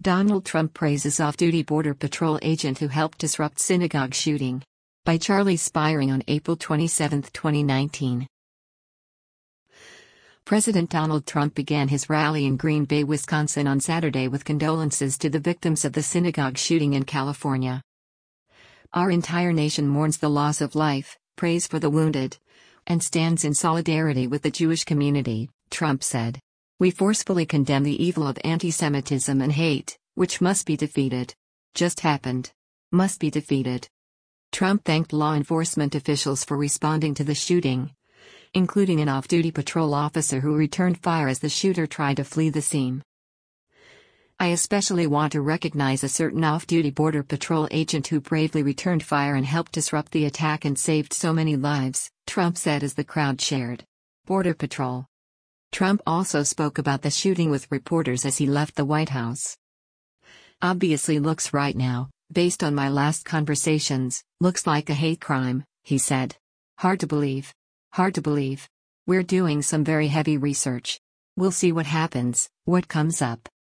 Donald Trump praises off-duty Border Patrol agent who helped disrupt synagogue shooting. By Charlie Spiring on April 27, 2019. President Donald Trump began his rally in Green Bay, Wisconsin on Saturday with condolences to the victims of the synagogue shooting in California. Our entire nation mourns the loss of life, prays for the wounded, and stands in solidarity with the Jewish community, Trump said. We forcefully condemn the evil of anti-Semitism and hate, which must be defeated. Just happened. Must be defeated. Trump thanked law enforcement officials for responding to the shooting, including an off-duty patrol officer who returned fire as the shooter tried to flee the scene. I especially want to recognize a certain off-duty Border Patrol agent who bravely returned fire and helped disrupt the attack and saved so many lives, Trump said as the crowd cheered. Border Patrol. Trump also spoke about the shooting with reporters as he left the White House. Obviously looks right now, based on my last conversations, looks like a hate crime, he said. Hard to believe. Hard to believe. We're doing some very heavy research. We'll see what happens, what comes up.